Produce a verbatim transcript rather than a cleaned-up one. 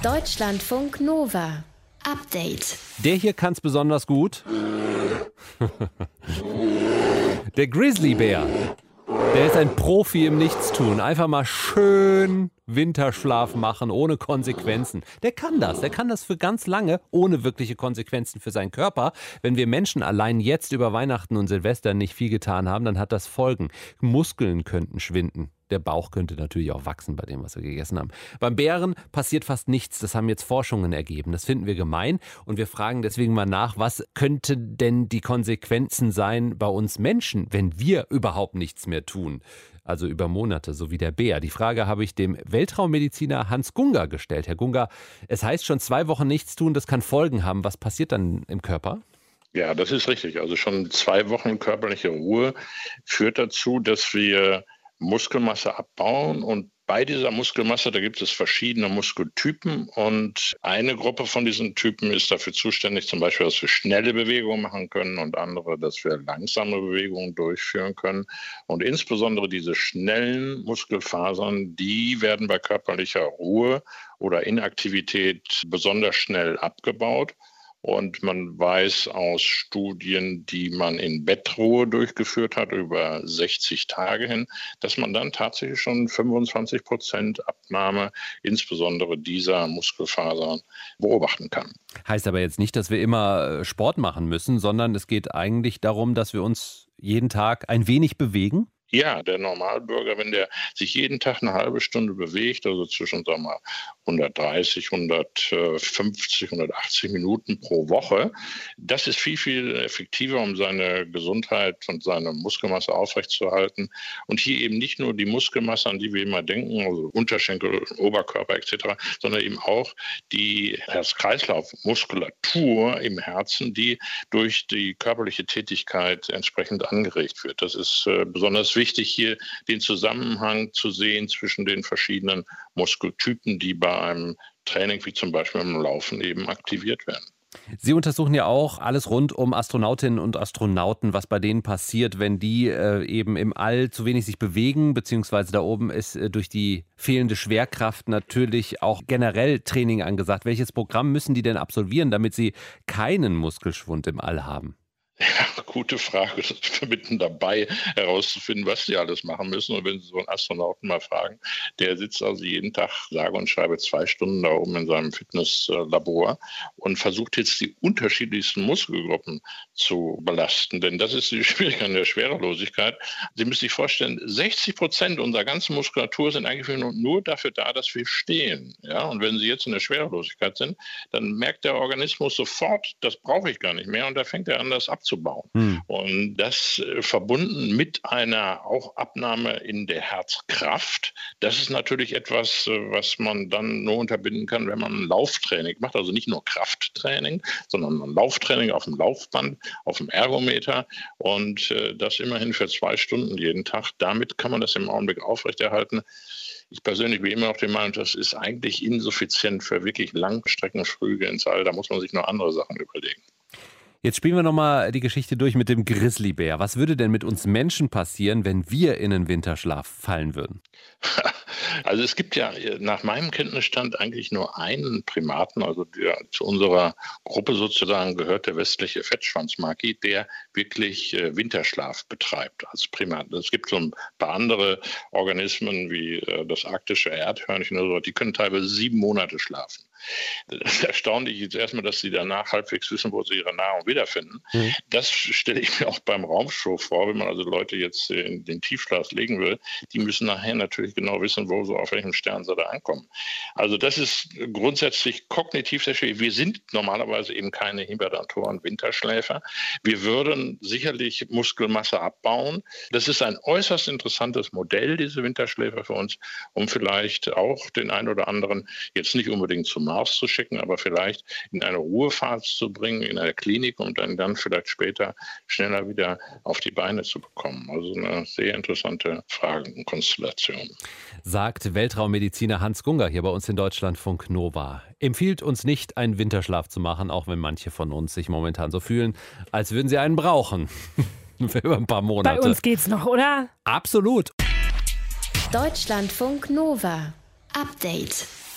Deutschlandfunk Nova. Update. Der hier kann's besonders gut. Der Grizzlybär. Der ist ein Profi im Nichtstun. Einfach mal schön Winterschlaf machen, ohne Konsequenzen. Der kann das. Der kann das für ganz lange, ohne wirkliche Konsequenzen für seinen Körper. Wenn wir Menschen allein jetzt über Weihnachten und Silvester nicht viel getan haben, dann hat das Folgen. Muskeln könnten schwinden. Der Bauch könnte natürlich auch wachsen bei dem, was wir gegessen haben. Beim Bären passiert fast nichts. Das haben jetzt Forschungen ergeben. Das finden wir gemein. Und wir fragen deswegen mal nach, was könnte denn die Konsequenzen sein bei uns Menschen, wenn wir überhaupt nichts mehr tun? Also über Monate, so wie der Bär. Die Frage habe ich dem Weltraummediziner Hans Gungger gestellt. Herr Gungger, es heißt schon zwei Wochen nichts tun, das kann Folgen haben. Was passiert dann im Körper? Ja, das ist richtig. Also schon zwei Wochen körperliche Ruhe führt dazu, dass wir Muskelmasse abbauen, und bei dieser Muskelmasse, da gibt es verschiedene Muskeltypen, und eine Gruppe von diesen Typen ist dafür zuständig, zum Beispiel, dass wir schnelle Bewegungen machen können, und andere, dass wir langsame Bewegungen durchführen können. Und insbesondere diese schnellen Muskelfasern, die werden bei körperlicher Ruhe oder Inaktivität besonders schnell abgebaut. Und man weiß aus Studien, die man in Bettruhe durchgeführt hat, über sechzig Tage hin, dass man dann tatsächlich schon fünfundzwanzig Prozent Abnahme insbesondere dieser Muskelfasern beobachten kann. Heißt aber jetzt nicht, dass wir immer Sport machen müssen, sondern es geht eigentlich darum, dass wir uns jeden Tag ein wenig bewegen? Ja, der Normalbürger, wenn der sich jeden Tag eine halbe Stunde bewegt, also zwischen, sagen wir mal, hundertdreißig, hundertfünfzig, hundertachtzig Minuten pro Woche, das ist viel, viel effektiver, um seine Gesundheit und seine Muskelmasse aufrechtzuerhalten. Und hier eben nicht nur die Muskelmasse, an die wir immer denken, also Unterschenkel, Oberkörper et cetera, sondern eben auch die Herz-Kreislauf-Muskulatur im Herzen, die durch die körperliche Tätigkeit entsprechend angeregt wird. Das ist äh, besonders wichtig. Wichtig, hier den Zusammenhang zu sehen zwischen den verschiedenen Muskeltypen, die bei einem Training wie zum Beispiel im Laufen eben aktiviert werden. Sie untersuchen ja auch alles rund um Astronautinnen und Astronauten, was bei denen passiert, wenn die äh, eben im All zu wenig sich bewegen, beziehungsweise da oben ist äh, durch die fehlende Schwerkraft natürlich auch generell Training angesagt. Welches Programm müssen die denn absolvieren, damit sie keinen Muskelschwund im All haben? Ja, gute Frage. Das ist mitten dabei, herauszufinden, was die alles machen müssen. Und wenn Sie so einen Astronauten mal fragen, der sitzt also jeden Tag, sage und schreibe, zwei Stunden da oben in seinem Fitnesslabor und versucht jetzt die unterschiedlichsten Muskelgruppen zu belasten. Denn das ist die Schwierigkeit an der Schwerelosigkeit. Sie müssen sich vorstellen, sechzig Prozent unserer ganzen Muskulatur sind eigentlich nur dafür da, dass wir stehen. Ja? Und wenn Sie jetzt in der Schwerelosigkeit sind, dann merkt der Organismus sofort, das brauche ich gar nicht mehr, und da fängt er an, das abzubauen. Hm. Und das äh, verbunden mit einer auch Abnahme in der Herzkraft, das ist natürlich etwas, äh, was man dann nur unterbinden kann, wenn man ein Lauftraining macht. Also nicht nur Krafttraining, sondern ein Lauftraining auf dem Laufband, auf dem Ergometer, und äh, das immerhin für zwei Stunden jeden Tag. Damit kann man das im Augenblick aufrechterhalten. Ich persönlich bin immer noch der Meinung, das ist eigentlich insuffizient für wirklich Langstreckenflüge ins All. Da muss man sich noch andere Sachen überlegen. Jetzt spielen wir nochmal die Geschichte durch mit dem Grizzlybär. Was würde denn mit uns Menschen passieren, wenn wir in einen Winterschlaf fallen würden? Also es gibt ja nach meinem Kenntnisstand eigentlich nur einen Primaten, also der zu unserer Gruppe sozusagen gehört, der westliche Fettschwanzmaki, der wirklich Winterschlaf betreibt als Primat. Es gibt so ein paar andere Organismen wie das arktische Erdhörnchen oder so, die können teilweise sieben Monate schlafen. Das Erstaunliche ist erstmal, dass sie danach halbwegs wissen, wo sie ihre Nahrung wiederfinden. Mhm. Das stelle ich mir auch beim Raumschiff vor, wenn man also Leute jetzt in den Tiefschlaf legen will. Die müssen nachher natürlich genau wissen, wo sie auf welchem Stern sie da ankommen. Also das ist grundsätzlich kognitiv sehr schwierig. Wir sind normalerweise eben keine Hibernatoren, Winterschläfer. Wir würden sicherlich Muskelmasse abbauen. Das ist ein äußerst interessantes Modell, diese Winterschläfer für uns, um vielleicht auch den einen oder anderen jetzt nicht unbedingt zu Mars zu schicken, aber vielleicht in eine Ruhephase zu bringen, in einer Klinik, und dann, dann vielleicht später schneller wieder auf die Beine zu bekommen. Also eine sehr interessante Fragenkonstellation. Sagt Weltraummediziner Hans Gungger hier bei uns in Deutschlandfunk Nova. Empfiehlt uns nicht, einen Winterschlaf zu machen, auch wenn manche von uns sich momentan so fühlen, als würden sie einen brauchen. Für über ein paar Monate. Bei uns geht's noch, oder? Absolut. Deutschlandfunk Nova. Update.